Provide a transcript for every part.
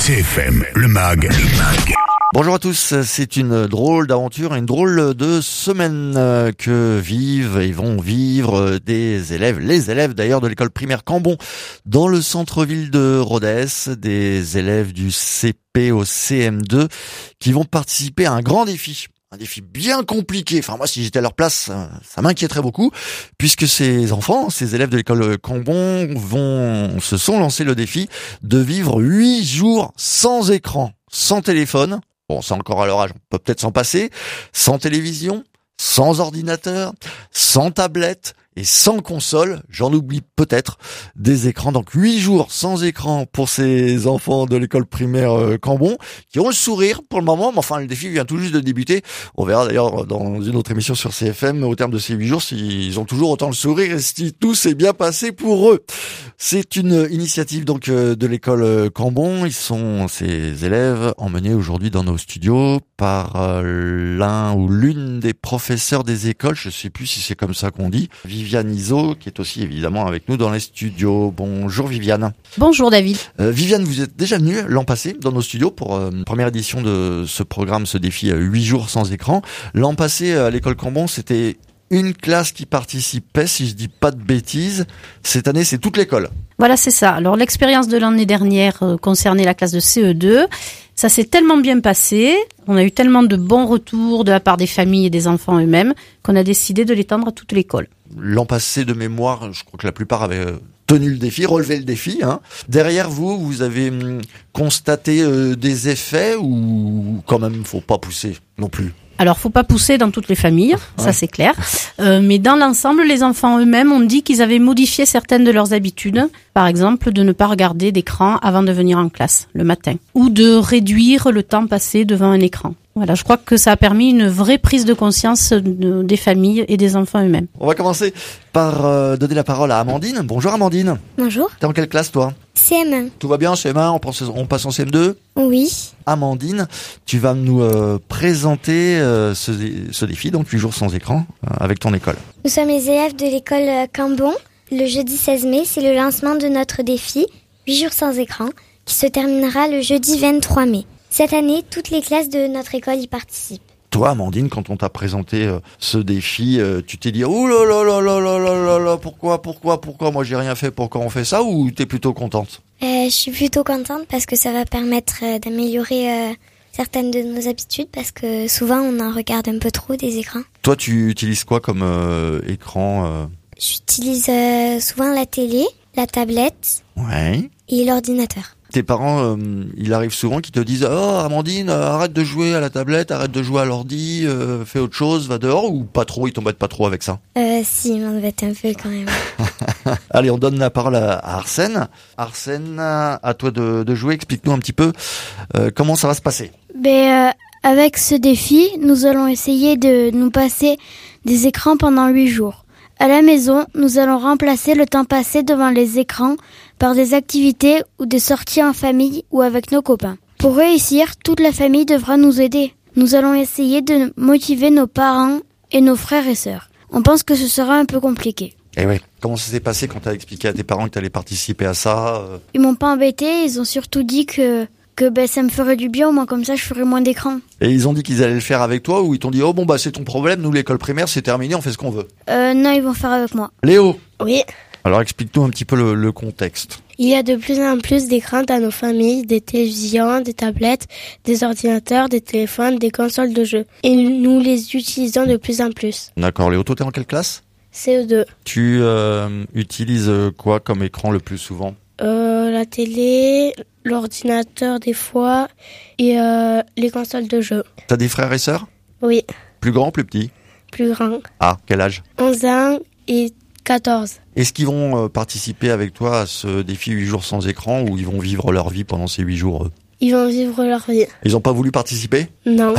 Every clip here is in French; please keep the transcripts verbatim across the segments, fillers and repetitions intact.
C F M, le mag, le mag. Bonjour à tous, c'est une drôle d'aventure, une drôle de semaine que vivent et vont vivre des élèves, les élèves d'ailleurs de l'école primaire Cambon dans le centre-ville de Rodez, des élèves du C P au C M deux qui vont participer à un grand défi. Un défi bien compliqué. Enfin, moi, si j'étais à leur place, ça m'inquiéterait beaucoup, puisque ces enfants, ces élèves de l'école Cambon vont, se sont lancés le défi de vivre huit jours sans écran, sans téléphone. Bon, c'est encore à leur âge, on peut peut-être s'en passer. Sans télévision, sans ordinateur, sans tablette et sans console. J'en oublie peut-être des écrans. Donc huit jours sans écran pour ces enfants de l'école primaire euh, Cambon qui ont le sourire pour le moment. Mais enfin, le défi vient tout juste de débuter. On verra d'ailleurs dans une autre émission sur C F M au terme de ces huit jours s'ils ont toujours autant le sourire et si tout s'est bien passé pour eux. C'est une initiative donc de l'école Cambon. Ils sont ces élèves emmenés aujourd'hui dans nos studios par euh, l'un ou l'une des professeurs des écoles. Je sais plus si c'est comme ça qu'on dit. Viviane Iso, qui est aussi évidemment avec nous dans les studios. Bonjour Viviane. Bonjour David. Euh, Viviane, vous êtes déjà venue l'an passé dans nos studios pour euh, une première édition de ce programme, ce défi euh, huit jours sans écran. L'an passé à l'école Cambon, c'était une classe qui participait, si je dis pas de bêtises. Cette année, c'est toute l'école. Voilà, c'est ça. Alors l'expérience de l'année dernière euh, concernait la classe de C E deux. Ça s'est tellement bien passé, on a eu tellement de bons retours de la part des familles et des enfants eux-mêmes qu'on a décidé de l'étendre à toute l'école. L'an passé, de mémoire, je crois que la plupart avaient tenu le défi, relevé le défi. Hein. Derrière vous, vous avez hum, constaté euh, des effets ou quand même, faut pas pousser non plus? Alors, faut pas pousser dans toutes les familles, ouais. Ça c'est clair. Euh, mais dans l'ensemble, les enfants eux-mêmes ont dit qu'ils avaient modifié certaines de leurs habitudes. Par exemple, de ne pas regarder d'écran avant de venir en classe, le matin. Ou de réduire le temps passé devant un écran. Voilà, je crois que ça a permis une vraie prise de conscience de, des familles et des enfants eux-mêmes. On va commencer par euh, donner la parole à Amandine. Bonjour Amandine. Bonjour. T'es en quelle classe toi? C M un. Tout va bien, C M un, on passe, on passe en C M deux? Oui. Amandine, tu vas nous euh, présenter euh, ce, ce défi, donc huit jours sans écran, euh, avec ton école. Nous sommes les élèves de l'école Cambon. Le jeudi seize mai, c'est le lancement de notre défi, huit jours sans écran, qui se terminera le jeudi vingt-trois mai. Cette année, toutes les classes de notre école y participent. Toi, Amandine, quand on t'a présenté euh, ce défi, euh, tu t'es dit « Oh là là là là là là là là, pourquoi, pourquoi, pourquoi moi j'ai rien fait, pourquoi on fait ça ?» ou t'es plutôt contente? euh, Je suis plutôt contente parce que ça va permettre euh, d'améliorer euh, certaines de nos habitudes parce que souvent on en regarde un peu trop des écrans. Toi, tu utilises quoi comme euh, écran euh... J'utilise euh, souvent la télé, la tablette ouais. et l'ordinateur. Tes parents, euh, il arrive souvent qu'ils te disent « Oh Amandine, euh, arrête de jouer à la tablette, arrête de jouer à l'ordi, euh, fais autre chose, va dehors » ou pas trop, ils t'embêtent pas trop avec ça? Euh, si, ils m'embêtent un peu quand même. Allez, on donne la parole à, à Arsène. Arsène, à toi de, de jouer, explique-nous un petit peu euh, comment ça va se passer. Ben, euh, avec ce défi, nous allons essayer de nous passer des écrans pendant huit jours. À la maison, nous allons remplacer le temps passé devant les écrans par des activités ou des sorties en famille ou avec nos copains. Pour réussir, toute la famille devra nous aider. Nous allons essayer de motiver nos parents et nos frères et sœurs. On pense que ce sera un peu compliqué. Eh oui. Comment ça s'est passé quand tu as expliqué à tes parents que tu allais participer à ça euh... Ils m'ont pas embêté, ils ont surtout dit que que ben ça me ferait du bien, au moins comme ça je ferais moins d'écran. Et ils ont dit qu'ils allaient le faire avec toi ou ils t'ont dit « Oh bon bah c'est ton problème, nous l'école primaire c'est terminé, on fait ce qu'on veut ». Euh, non, ils vont faire avec moi. Léo. Oui. Alors explique-nous un petit peu le, le contexte. Il y a de plus en plus d'écrans dans nos familles, des télévisions, des tablettes, des ordinateurs, des téléphones, des consoles de jeux. Et nous les utilisons de plus en plus. D'accord, Léo, toi t'es en quelle classe? C E deux. Tu euh, utilises quoi comme écran le plus souvent? Euh, la télé, l'ordinateur des fois et euh, les consoles de jeux. T'as des frères et sœurs? Oui. Plus grands, plus petits? Plus grands. Ah, quel âge? onze ans et quatorze. Est-ce qu'ils vont euh, participer avec toi à ce défi huit jours sans écran ou ils vont vivre leur vie pendant ces huit jours eux? Ils vont vivre leur vie. Ils n'ont pas voulu participer? Non.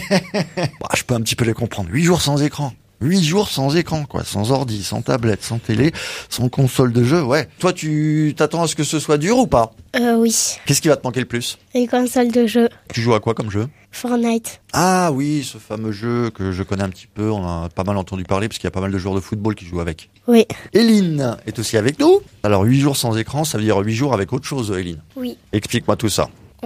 Bah, je peux un petit peu les comprendre. huit jours sans écran. huit jours sans écran, quoi. Sans ordi, sans tablette, sans télé, sans console de jeu, ouais. Toi, tu t'attends à ce que ce soit dur ou pas? Euh, oui. Qu'est-ce qui va te manquer le plus? Les consoles de jeux. Tu joues à quoi comme jeu? Fortnite. Ah oui, ce fameux jeu que je connais un petit peu, on a pas mal entendu parler parce qu'il y a pas mal de joueurs de football qui jouent avec. Oui. Éline est aussi avec nous. Alors huit jours sans écran, ça veut dire huit jours avec autre chose, Éline. Oui. Explique-moi tout ça. On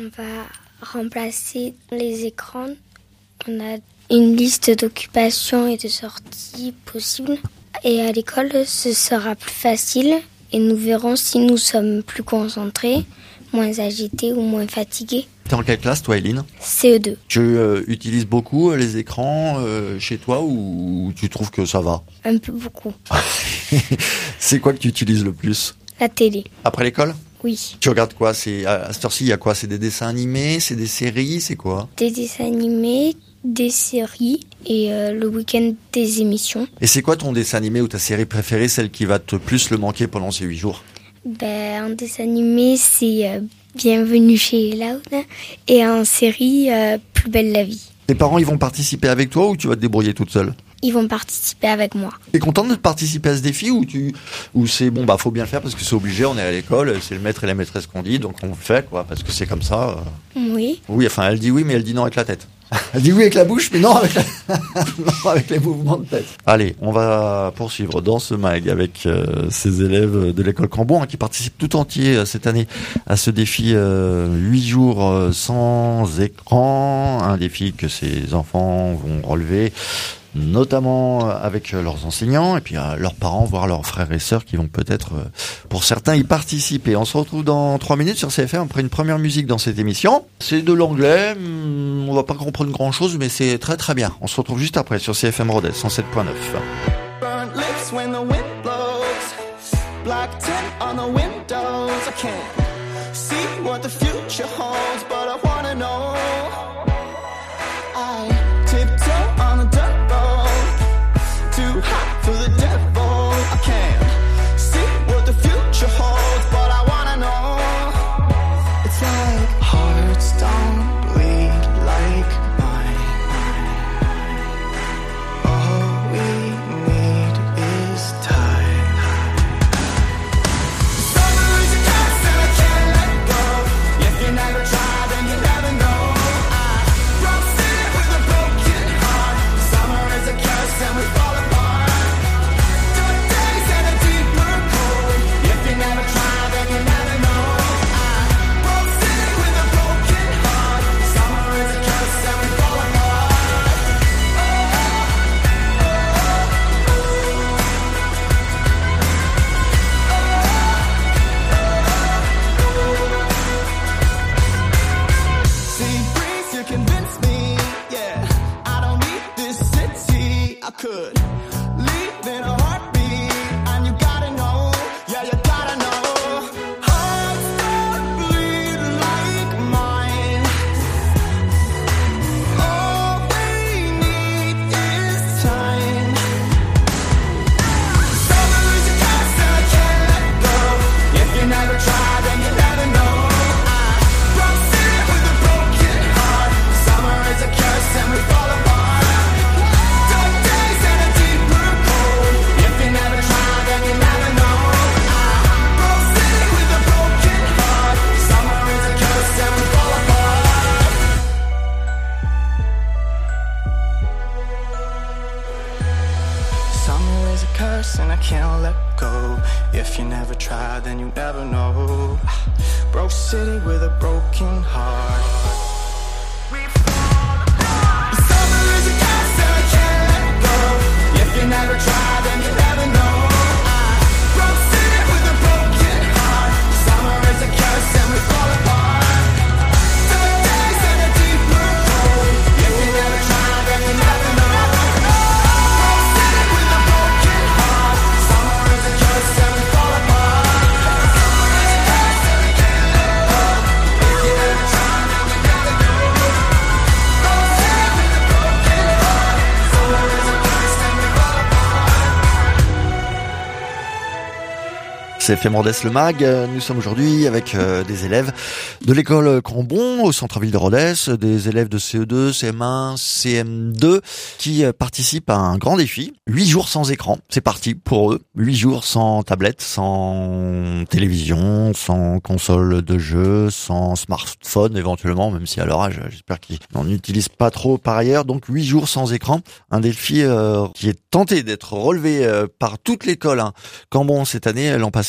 va remplacer les écrans. On a une liste d'occupations et de sorties possibles. Et à l'école, ce sera plus facile. Et nous verrons si nous sommes plus concentrés, moins agités ou moins fatigués. T'es en quelle classe, toi, Eline ? C E deux. Tu euh, utilises beaucoup euh, les écrans euh, chez toi ou tu trouves que ça va ? Un peu beaucoup. C'est quoi que tu utilises le plus ? La télé. Après l'école ? Oui. Tu regardes quoi ? C'est à, à cette heure-ci, il y a quoi ? C'est des dessins animés ? C'est des séries ? C'est quoi ? Des dessins animés, des séries et euh, le week-end des émissions. Et c'est quoi ton dessin animé ou ta série préférée, celle qui va te plus le manquer pendant ces huit jours ? Ben, en dessin animé, c'est euh, Bienvenue chez Loud et en série, euh, Plus belle la vie. Tes parents, ils vont participer avec toi ou tu vas te débrouiller toute seule ? Ils vont participer avec moi. T'es contente de participer à ce défi ou tu ou c'est bon bah faut bien le faire parce que c'est obligé, on est à l'école, c'est le maître et la maîtresse qu'on dit, donc on le fait quoi parce que c'est comme ça. Oui. Oui, enfin elle dit oui mais elle dit non avec la tête. Elle dit oui avec la bouche mais non avec la... non, avec les mouvements de tête. Allez, on va poursuivre dans ce mag avec euh, ces élèves de l'école Cambon hein, qui participent tout entier euh, cette année à ce défi euh, huit jours euh, sans écran, un défi que ces enfants vont relever notamment avec leurs enseignants et puis euh, leurs parents, voire leurs frères et sœurs qui vont peut-être, euh, pour certains, y participer. On se retrouve dans trois minutes sur C F M après une première musique dans cette émission. C'est de l'anglais, on va pas comprendre grand-chose, mais c'est très très bien. On se retrouve juste après sur C F M Rodez cent sept point neuf. Burnt lips when the wind blows, black tint on the windows. I can't see what the future holds, but I wanna know. I tiptoe on the dirt road, too hot for the devil. I can't see what the future holds, but I wanna know. It's like hearts don't bleed like mine. All we need is time. Summer is a curse and I can't let go. If you never try, then you never know. I broke it with a broken heart. Summer is a curse and we fall apart. Dark days and a deeper cold. If you never try, then you never know. I broke it with a broken heart. Summer is a curse and we fall apart. Sea breeze, you convince me, yeah. I don't need this city. I could leave in a heartbeat, and you gotta know, yeah, you gotta know. Hearts don't bleed like mine. All we need is time. Summer is a curse and I can't let go. If you never try, then you never know. I broke it with a broken heart. Summer is a curse and we fall apart. Dark days and a deeper cold. If you never try, then you never know. I broke it with a broken heart. Summer is a curse and we fall apart. Summer is a curse and I can't let go. If you never try, then you never know. Broke city with a broken heart. Summer is a curse and I can't let go. If you never try, then you never know. I broke city with a broken heart. Summer is a curse and we fall apart. Dark days and a deeper cold. If you never try, then you never know. Broke city with a broken heart. Summer is a curse and we fall apart. Summer is a curse and I can't let go. If you never try, then you never know. Broke city with a broken heart. Summer is a curse and we fall apart. C F M Rodez le mag, nous sommes aujourd'hui avec euh, des élèves de l'école Cambon au centre-ville de Rodez, des élèves de C E deux, C M un, C M deux qui euh, participent à un grand défi, huit jours sans écran. C'est parti pour eux, huit jours sans tablette, sans télévision, sans console de jeu, sans smartphone éventuellement, même si à leur âge, j'espère qu'ils n'en utilisent pas trop par ailleurs. Donc huit jours sans écran, un défi euh, qui est tenté d'être relevé euh, par toute l'école. Hein. Cambon cette année, l'an passé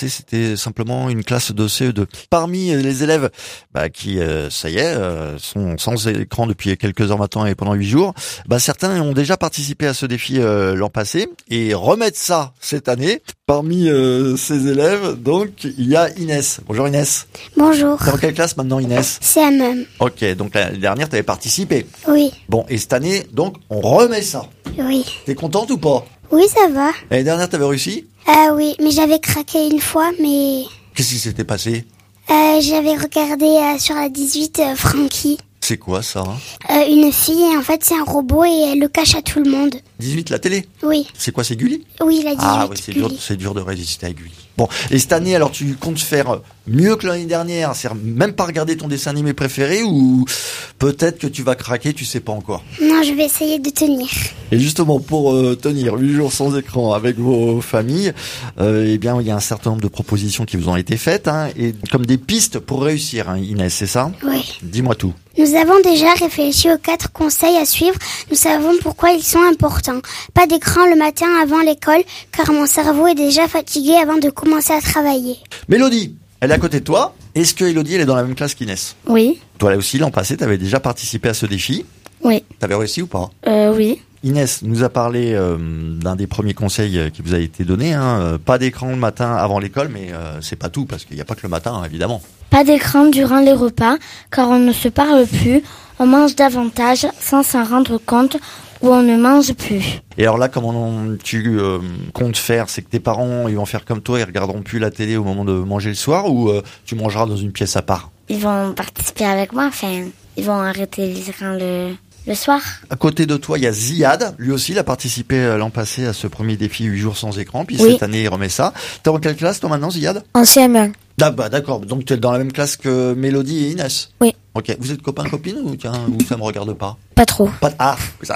c'était simplement une classe de C E deux. Parmi les élèves bah, qui, euh, ça y est, euh, sont sans écran depuis quelques heures maintenant et pendant huit jours, bah, certains ont déjà participé à ce défi euh, l'an passé et remettent ça cette année. Parmi euh, ces élèves, donc, il y a Inès. Bonjour Inès. Bonjour. T'es en quelle classe maintenant Inès? C M M. Ok, donc l'année dernière, tu avais participé. Oui. Bon, et cette année, donc, on remet ça. Oui. T'es contente ou pas? Oui, ça va. L'année dernière, t'avais réussi? Ah oui, mais j'avais craqué une fois, mais Qu'est-ce qui s'était passé? euh, j'avais regardé euh, sur la dix-huit euh, Frankie. C'est quoi ça hein Euh, une fille, et en fait, c'est un robot et elle le cache à tout le monde. dix-huit, la télé? Oui. C'est quoi, c'est Gulli? Oui, la dix-huit. Ah oui, c'est dur, Gulli. c'est dur de résister à Gulli. Bon, et cette année, alors tu comptes faire mieux que l'année dernière, c'est même pas regarder ton dessin animé préféré ou peut-être que tu vas craquer, tu sais pas encore. Non, je vais essayer de tenir. Et justement, pour euh, tenir huit jours sans écran avec vos familles, euh, eh bien, il y a un certain nombre de propositions qui vous ont été faites, hein, et comme des pistes pour réussir, hein, Inès, c'est ça? Oui. Dis-moi tout. Nous avons déjà réfléchi aux quatre conseils à suivre. Nous savons pourquoi ils sont importants. Pas d'écran le matin avant l'école, car mon cerveau est déjà fatigué avant de commencer à travailler. Mélodie, elle est à côté de toi. Est-ce que Elodie, elle est dans la même classe qu'Inès? Oui. Toi là aussi, l'an passé, tu avais déjà participé à ce défi. Oui. T'avais réussi ou pas? Euh, oui. Inès nous a parlé euh, d'un des premiers conseils euh, qui vous a été donné. Hein, euh, pas d'écran le matin avant l'école, mais euh, c'est pas tout, parce qu'il n'y a pas que le matin, hein, évidemment. Pas d'écran durant les repas, car on ne se parle plus, on mange davantage sans s'en rendre compte, ou on ne mange plus. Et alors là, comment on- tu euh, comptes faire? C'est que tes parents, ils vont faire comme toi, ils regarderont plus la télé au moment de manger le soir, ou euh, tu mangeras dans une pièce à part? Ils vont participer avec moi, enfin, ils vont arrêter les écrans le, le soir. À côté de toi, il y a Ziad. Lui aussi, il a participé euh, l'an passé à ce premier défi huit jours sans écran. Puis Oui. cette année, il remet ça. T'es en quelle classe, toi, maintenant, Ziad? En C M un. Ah bah d'accord, donc tu es dans la même classe que Mélodie et Inès? Oui. Ok, vous êtes copains-copines ou, tiens, ou ça me regarde pas? Pas trop. Pas, ah, ça.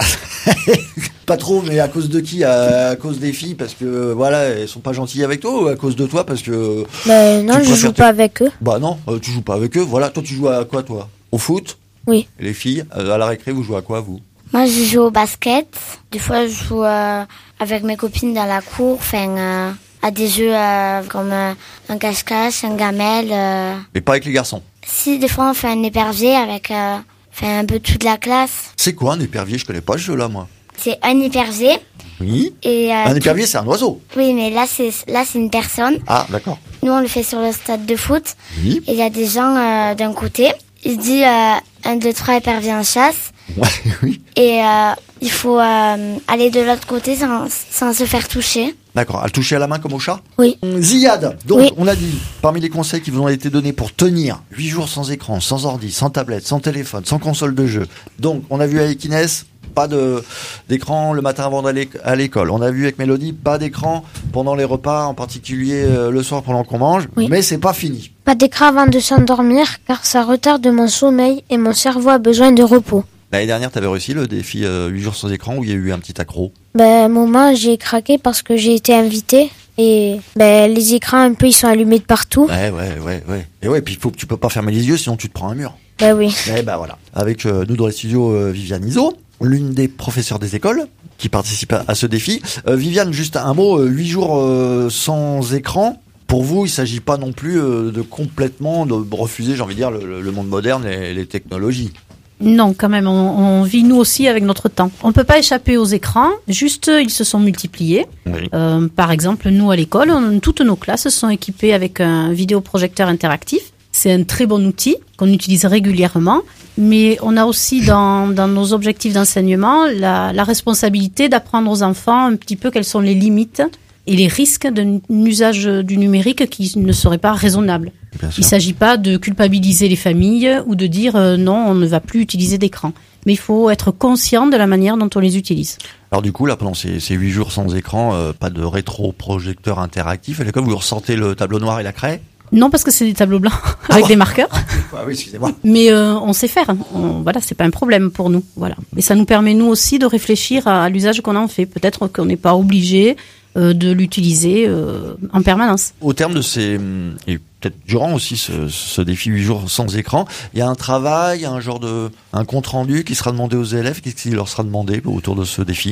Pas trop, mais à cause de qui? à, à cause des filles, parce que voilà, elles sont pas gentilles avec toi, ou à cause de toi, parce que... Mais non, Tu je préfères joue te- pas avec eux. Bah non, euh, tu joues pas avec eux, voilà. Toi, tu joues à quoi, toi? Au foot? Oui. Et les filles, euh, à la récré, vous jouez à quoi, vous? Moi, je joue au basket. Des fois, je joue euh, avec mes copines dans la cour, enfin, euh, à des jeux euh, comme euh, un cache-cache, un gamelle. euh. Mais pas avec les garçons. Si, des fois, on fait un épervier avec euh, enfin, un peu toute la classe. C'est quoi un épervier? Je connais pas ce jeu-là, moi. C'est un épervier. Oui. Et, euh, Un tout- épervier, c'est un oiseau. Oui, mais là, c'est là c'est une personne. Ah, d'accord. Nous, on le fait sur le stade de foot. Oui. Et il y a des gens euh, d'un côté. Il dit euh, un, deux, trois, épervier en chasse. Ouais, oui. Et euh, il faut euh, aller de l'autre côté sans, sans se faire toucher. D'accord. À le toucher à la main comme au chat? Oui. Ziad, donc Oui. on a dit, parmi les conseils qui vous ont été donnés pour tenir huit jours sans écran, sans ordi, sans tablette, sans téléphone, sans console de jeu. Donc, on a vu avec Inès, pas de d'écran le matin avant d'aller à l'école. On a vu avec Mélodie, pas d'écran pendant les repas, en particulier euh, le soir pendant qu'on mange. Oui. Mais c'est pas fini. Pas d'écran avant de s'endormir car ça retarde mon sommeil et mon cerveau a besoin de repos. L'année dernière, tu avais réussi le défi euh, huit jours sans écran où il y a eu un petit accro. Ben, moment, j'ai craqué parce que j'ai été invitée et ben, les écrans un peu ils sont allumés de partout. Ouais, ouais, ouais, ouais. Et ouais, puis il faut que tu peux pas fermer les yeux sinon tu te prends un mur. Ben oui. Eh ben voilà. Avec euh, nous dans les studios, euh, Viviane Iso, l'une des professeurs des écoles qui participe à, à ce défi. Euh, Viviane, juste un mot, euh, huit jours euh, sans écran. Pour vous, il s'agit pas non plus euh, de complètement de refuser, j'ai envie de dire, le, le monde moderne et les technologies. Non, quand même, on, on vit nous aussi avec notre temps. On ne peut pas échapper aux écrans, juste ils se sont multipliés. Oui. Euh, par exemple, nous à l'école, on- toutes nos classes sont équipées avec un vidéoprojecteur interactif. C'est un très bon outil qu'on utilise régulièrement, mais on a aussi dans, dans nos objectifs d'enseignement la, la responsabilité d'apprendre aux enfants un petit peu quelles sont les limites et les risques d'un usage du numérique qui ne serait pas raisonnable. Bien sûr. Il ne s'agit pas de culpabiliser les familles ou de dire euh, non, on ne va plus utiliser d'écran. Mais il faut être conscient de la manière dont on les utilise. Alors du coup, là, pendant ces, ces huit jours sans écran, euh, pas de rétroprojecteur interactif. À l'école, vous ressentez le tableau noir et la craie? Non, parce que c'est des tableaux blancs avec ouais. des marqueurs. Ah oui, excusez-moi. Mais euh, on sait faire. On, voilà, c'est pas un problème pour nous. Voilà. Et ça nous permet nous aussi de réfléchir à, à l'usage qu'on en fait. Peut-être qu'on n'est pas obligé euh, de l'utiliser euh, en permanence. Au terme de ces, hum, et peut-être durant aussi ce, ce défi huit jours sans écran, il y a un travail, un genre de, un compte rendu qui sera demandé aux élèves. Qu'est-ce qui leur sera demandé autour de ce défi?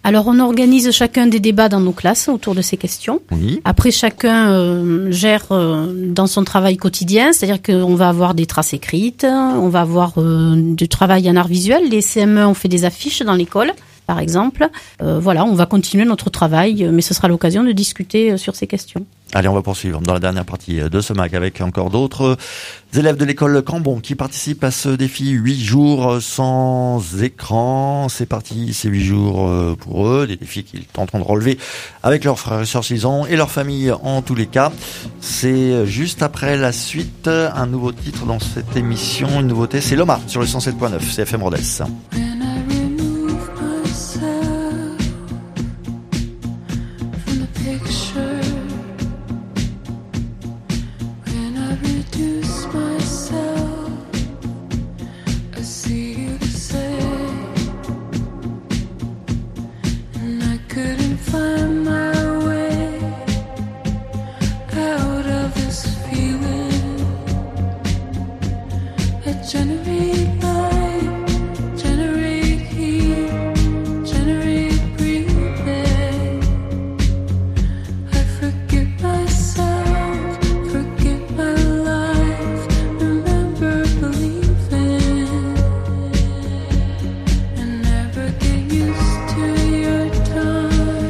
Alors on organise chacun des débats dans nos classes autour de ces questions. Oui. Après chacun euh, gère euh, dans son travail quotidien, c'est-à-dire qu'on va avoir des traces écrites, on va avoir euh, du travail en art visuel. Les C M E ont fait des affiches dans l'école, par exemple. Euh, voilà, on va continuer notre travail, mais ce sera l'occasion de discuter sur ces questions. Allez, on va poursuivre dans la dernière partie de ce mag avec encore d'autres élèves de l'école Cambon qui participent à ce défi huit jours sans écran. C'est parti, c'est huit jours pour eux, des défis qu'ils tenteront de relever avec leurs frères et sœurs s'ils ont et leur famille en tous les cas. C'est juste après la suite, un nouveau titre dans cette émission, une nouveauté, c'est Loma sur le cent sept point neuf, C F M Rodez. Generate light, generate heat, generate breathing. I forget myself, forget my life, remember believing, and never get used to your tongue.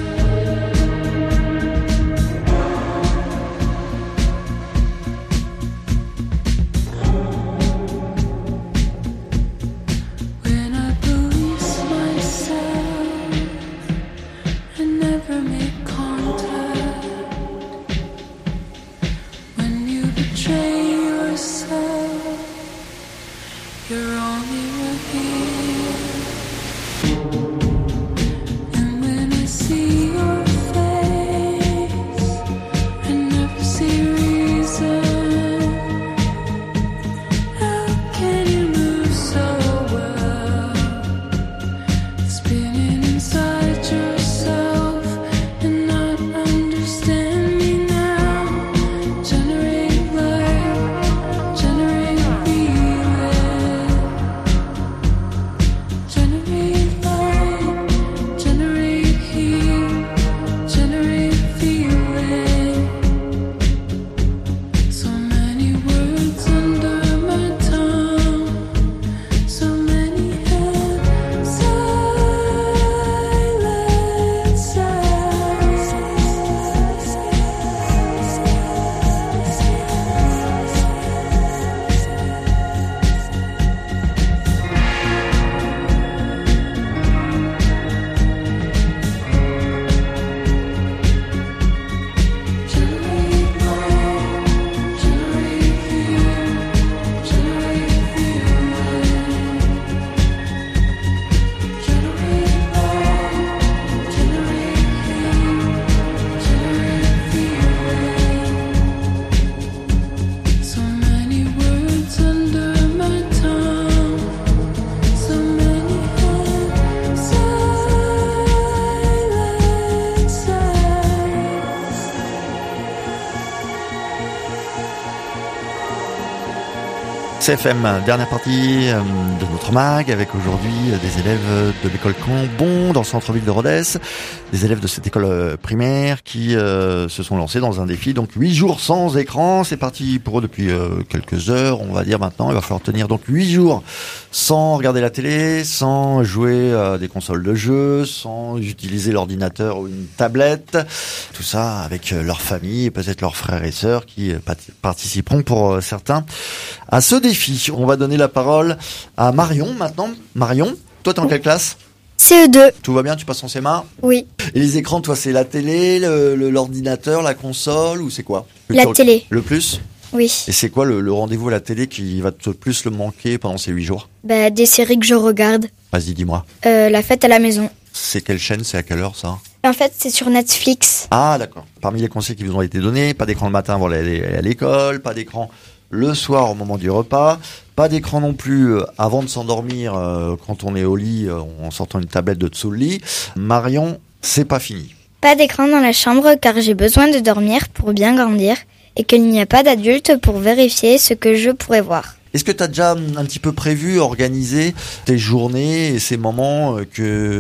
When I police myself, I never make contact. When you betray yourself, you're only right here. And when I see your face, I never see reason. How can you move so well? Spinning inside yourself and not understand me now. Generate light, generate feeling. Generate light, generate heat, generate feeling. So many words under my tongue, so many have Generate light, generate heat, generate feeling. Generate light, generate heat, generate feeling. So many words under my tongue, so many have silent C F M, dernière partie euh, de notre mag avec aujourd'hui euh, des élèves de l'école Cambon dans le centre-ville de Rodez, des élèves de cette école euh, primaire qui euh, se sont lancés dans un défi, donc huit jours sans écran. C'est parti pour eux depuis euh, quelques heures, on va dire maintenant. Il va falloir tenir donc huit jours sans regarder la télé, sans jouer à des consoles de jeux, sans utiliser l'ordinateur ou une tablette. Tout ça avec euh, leur famille et peut-être leurs frères et sœurs qui euh, pat- participeront pour euh, certains à ce défi. On va donner la parole à Marion maintenant. Marion, toi t'es en quelle classe? C E deux. Tout va bien, tu passes ton C M A? Oui. Et les écrans, toi c'est la télé, le, le- l'ordinateur, la console ou c'est quoi? Que La tu- télé. Le plus? Oui. Et c'est quoi le, le rendez-vous à la télé qui va te plus le manquer pendant ces huit jours? Bah, des séries que je regarde. Vas-y, dis-moi. Euh, La fête à la maison. C'est quelle chaîne? C'est à quelle heure ça? En fait, c'est sur Netflix. Ah d'accord. Parmi les conseils qui vous ont été donnés, pas d'écran le matin avant d'aller à l'école, pas d'écran le soir au moment du repas, pas d'écran non plus euh, avant de s'endormir euh, quand on est au lit euh, en sortant une tablette de dessous le lit. Marion, c'est pas fini. Pas d'écran dans la chambre car j'ai besoin de dormir pour bien grandir et qu'il n'y a pas d'adulte pour vérifier ce que je pourrais voir. Est-ce que tu as déjà un petit peu prévu, organisé tes journées et ces moments que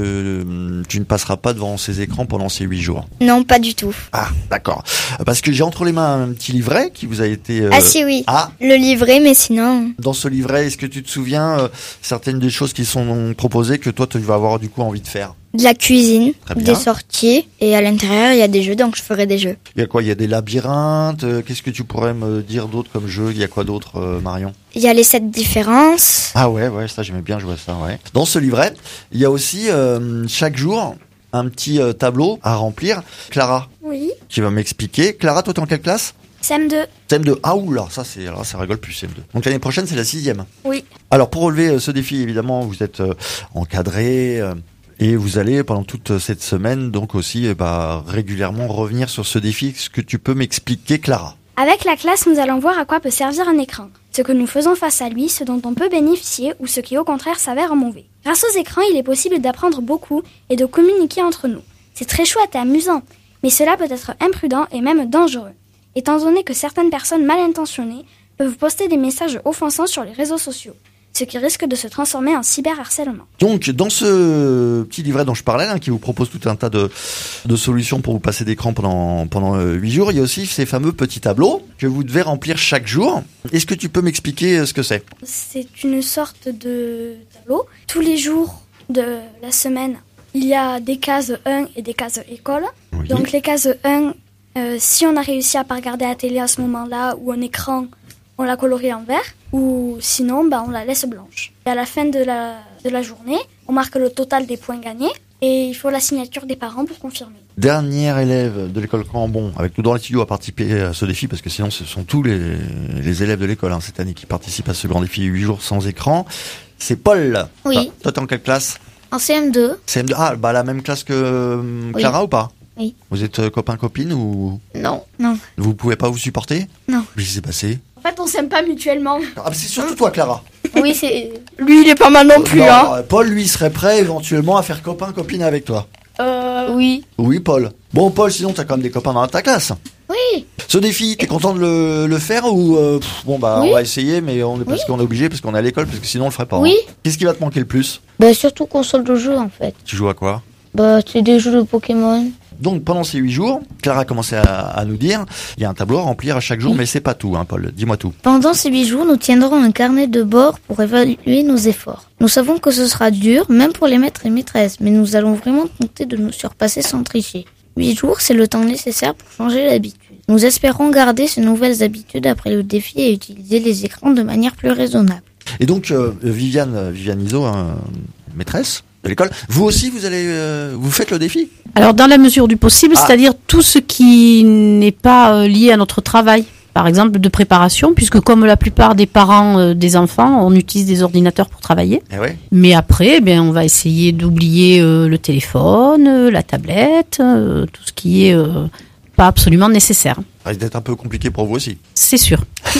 euh, tu ne passeras pas devant ces écrans pendant ces huit jours? Non, pas du tout. Ah, d'accord. Parce que j'ai entre les mains un petit livret qui vous a été... euh, Ah si, oui. Ah, Le livret, mais sinon... dans ce livret, est-ce que tu te souviens euh, certaines des choses qui sont proposées que toi tu vas avoir du coup envie de faire? De la cuisine, Très bien. des sorties, et à l'intérieur, il y a des jeux, donc je ferai des jeux. Il y a quoi? Il y a des labyrinthes. euh, Qu'est-ce que tu pourrais me dire d'autre comme jeu? Il y a quoi d'autre, euh, Marion? Il y a les sept différences. Ah ouais, ouais, ça j'aimais bien jouer à ça, ouais. Dans ce livret, il y a aussi euh, chaque jour un petit euh, tableau à remplir. Clara, Oui. qui va m'expliquer. Clara, toi t'es en quelle classe? C M deux. C M deux. Ah oula, ça c'est, alors ça rigole plus, C M deux. Donc l'année prochaine c'est la sixième. Oui. Alors pour relever euh, ce défi, évidemment, vous êtes euh, encadré. euh, Et vous allez pendant toute cette semaine donc aussi eh bah, régulièrement revenir sur ce défi. Est-ce que tu peux m'expliquer, Clara? Avec la classe, nous allons voir à quoi peut servir un écran, ce que nous faisons face à lui, ce dont on peut bénéficier ou ce qui au contraire s'avère mauvais. Grâce aux écrans, il est possible d'apprendre beaucoup et de communiquer entre nous. C'est très chouette et amusant, mais cela peut être imprudent et même dangereux, étant donné que certaines personnes mal intentionnées peuvent poster des messages offensants sur les réseaux sociaux, ce qui risque de se transformer en cyberharcèlement. Donc, dans ce petit livret dont je parlais, hein, qui vous propose tout un tas de, de solutions pour vous passer d'écran pendant pendant huit jours, il y a aussi ces fameux petits tableaux que vous devez remplir chaque jour. Est-ce que tu peux m'expliquer euh, ce que c'est? C'est une sorte de tableau. Tous les jours de la semaine, il y a des cases un et des cases école. Oui. Donc les cases un, euh, si on a réussi à pas regarder la télé à ce moment-là ou un écran, on la colorie en vert, ou sinon bah, on la laisse blanche. Et à la fin de la, de la journée, on marque le total des points gagnés et il faut la signature des parents pour confirmer. Dernière élève de l'école Cambon, avec nous dans les studios, à participer à ce défi, parce que sinon ce sont tous les, les élèves de l'école hein, cette année qui participent à ce grand défi huit jours sans écran. C'est Paul. Oui. Ah, toi t'es en quelle classe? En C M deux. C M deux. Ah, bah la même classe que euh, Clara Oui. ou pas? Oui. Vous êtes euh, copain-copine ou Non. Non. vous pouvez pas vous supporter? Non. Qu'est-ce qui s'est passé? En fait, on s'aime pas mutuellement. Ah, c'est surtout toi, Clara. Oui, c'est... Lui, il est pas mal non plus, Non, hein. euh, Paul, lui, serait prêt éventuellement à faire copain-copine avec toi. Euh... Oui. Oui, Paul. Bon, Paul, sinon t'as quand même des copains dans ta classe. Oui. Ce défi, t'es content de le, le faire ou euh, pff, bon bah Oui. on va essayer, mais on est parce qu'on est obligé parce qu'on est à l'école parce que sinon on le ferait pas. Oui. hein. Qu'est-ce qui va te manquer le plus? Bah, surtout console de jeu, en fait. Tu joues à quoi? Bah, c'est des jeux de Pokémon. Donc pendant ces huit jours, Clara a commencé à, à nous dire, il y a un tableau à remplir à chaque jour, mais c'est pas tout, hein, Paul. Dis-moi tout. Pendant ces huit jours, nous tiendrons un carnet de bord pour évaluer nos efforts. Nous savons que ce sera dur, même pour les maîtres et maîtresses, mais nous allons vraiment tenter de nous surpasser sans tricher. Huit jours, c'est le temps nécessaire pour changer l'habitude. Nous espérons garder ces nouvelles habitudes après le défi et utiliser les écrans de manière plus raisonnable. Et donc euh, Viviane, Viviane Iso, hein, maîtresse de l'école, vous aussi vous allez, euh, vous faites le défi? Alors dans la mesure du possible, Ah. c'est-à-dire tout ce qui n'est pas euh, lié à notre travail. Par exemple de préparation, puisque comme la plupart des parents euh, des enfants, on utilise des ordinateurs pour travailler. Eh ouais. Mais après, eh bien, on va essayer d'oublier euh, le téléphone, euh, la tablette, euh, tout ce qui est euh, pas absolument nécessaire. Ça risque d'être un peu compliqué pour vous aussi. C'est sûr.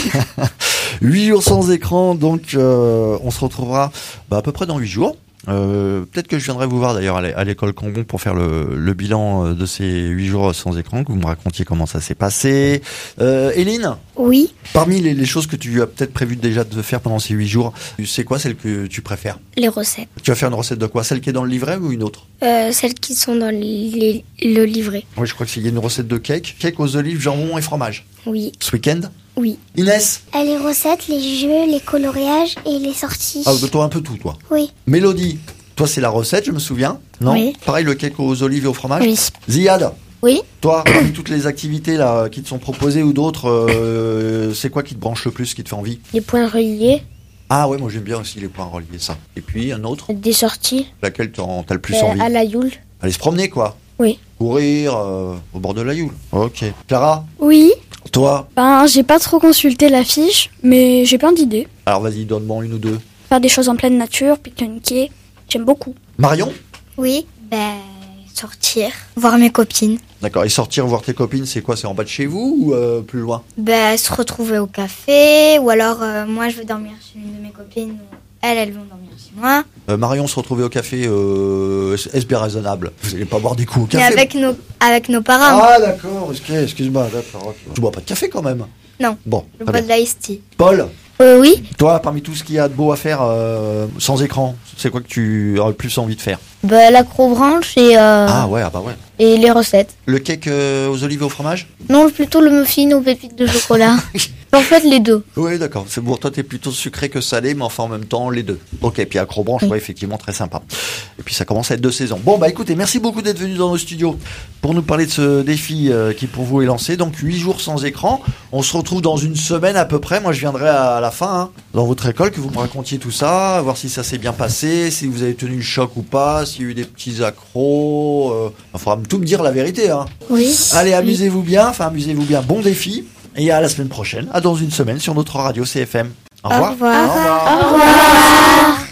Huit jours sans écran, donc euh, on se retrouvera bah, à peu près dans huit jours. Euh, peut-être que je viendrai vous voir d'ailleurs à l'é- à l'école Cambon pour faire le, le bilan euh, de ces huit jours sans écran, que vous me racontiez comment ça s'est passé. Euh, Éline, Oui, parmi les, les choses que tu as peut-être prévu déjà de faire pendant ces huit jours, c'est quoi celle que tu préfères? les recettes. Tu vas faire une recette de quoi? Celle qui est dans le livret ou une autre? Euh, celles qui sont dans les- le livret. Oui, je crois qu'il y a une recette de cake. Cake aux olives, jambon et fromage. Oui, Ce week-end? oui. Inès? Euh, Les recettes, les jeux, les coloriages et les sorties. Ah, de toi un peu tout, toi. Oui. Mélodie, toi c'est la recette, je me souviens. Non? Oui. Pareil, le cake aux olives et au fromage. Oui. Ziad, Oui. toi, parmi toutes les activités là qui te sont proposées ou d'autres, euh, c'est quoi qui te branche le plus, qui te fait envie? Les points reliés, Ah ouais, moi j'aime bien aussi les points reliés, ça. Et puis un autre, des sorties, laquelle t'en- t'as le plus euh, envie? à la Yule. Aller se promener, quoi. Oui. Courir euh, au bord de la Yule. Ok. Clara, Oui. toi, Ben, j'ai pas trop consulté l'affiche, mais j'ai plein d'idées. alors vas-y, donne-moi une ou deux. Faire des choses en pleine nature, pique-niquer, j'aime beaucoup. Marion? Oui, ben, sortir, voir mes copines. D'accord, et sortir voir tes copines, c'est quoi? C'est en bas de chez vous ou euh, plus loin? Ben, se retrouver au café, ou alors euh, moi je veux dormir chez une de mes copines, ou elles, elles vont dormir chez moi. Euh, Marion se retrouver au café, euh, est-ce bien raisonnable? Vous allez pas boire des coups au Mais café? avec nos, avec nos parents. Ah d'accord, excuse- excuse-moi, d'accord. ok. Tu bois pas de café quand même? Non. Bon, Je très bois bien. de l'ice tea. Paul, Euh, oui. Toi, parmi tout ce qu'il y a de beau à faire euh, sans écran, c'est quoi que tu aurais plus envie de faire? Bah, l'acrobranche et, euh, Ah ouais, ah bah ouais. et les recettes. Le cake euh, aux olives et au fromage? Non, plutôt le muffin aux pépites de chocolat. En fait, les deux. Oui, d'accord. C'est bon. Toi, t'es plutôt sucré que salé, mais enfin en même temps les deux. Ok. Puis acrobranche, Oui. ouais, effectivement très sympa. Et puis ça commence à être de saison. Bon bah écoutez, merci beaucoup d'être venu dans nos studios pour nous parler de ce défi euh, qui pour vous est lancé. Donc huit jours sans écran. On se retrouve dans une semaine à peu près. Moi, je viendrai à, à la fin hein, dans votre école, que vous me racontiez tout ça, voir si ça s'est bien passé, si vous avez tenu le choc ou pas, s'il y a eu des petits accros. Euh... Il faudra tout me dire la vérité. Hein. Oui. Allez, amusez-vous bien. Enfin, amusez-vous bien. Bon défi. Et à la semaine prochaine, à dans une semaine sur notre radio C F M. Au revoir. Au revoir. Au revoir. Au revoir.